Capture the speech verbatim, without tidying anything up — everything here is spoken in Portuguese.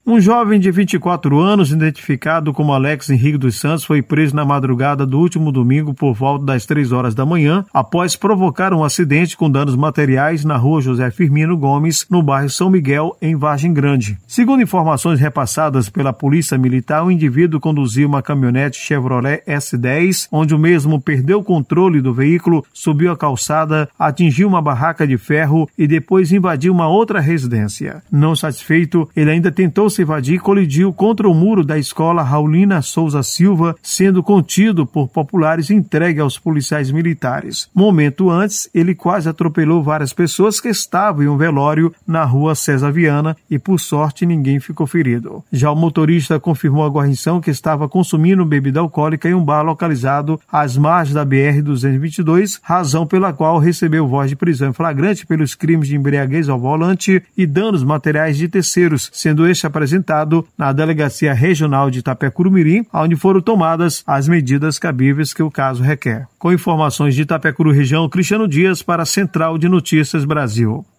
Um jovem de vinte e quatro anos, identificado como Alex Henrique dos Santos, foi preso na madrugada do último domingo por volta das três horas da manhã, após provocar um acidente com danos materiais na rua José Firmino Gomes, no bairro São Miguel, em Vargem Grande. Segundo informações repassadas pela Polícia Militar, o indivíduo conduziu uma caminhonete Chevrolet S dez, onde o mesmo perdeu o controle do veículo, subiu a calçada, atingiu uma barraca de ferro e depois invadiu uma outra residência. Não satisfeito, ele ainda tentou se evadir e colidiu contra o muro da escola Raulina Souza Silva, sendo contido por populares e entregue aos policiais militares. Momento antes, ele quase atropelou várias pessoas que estavam em um velório na rua César Viana e, por sorte, ninguém ficou ferido. Já o motorista confirmou à guarnição que estava consumindo bebida alcoólica em um bar localizado às margens da B R duzentos e vinte e dois, razão pela qual recebeu voz de prisão em flagrante pelos crimes de embriaguez ao volante e danos materiais de terceiros, sendo este apresentado na Delegacia Regional de Itapecuru-Mirim, onde foram tomadas as medidas cabíveis que o caso requer. Com informações de Itapecuru Região, Cristiano Dias para a Central de Notícias Brasil.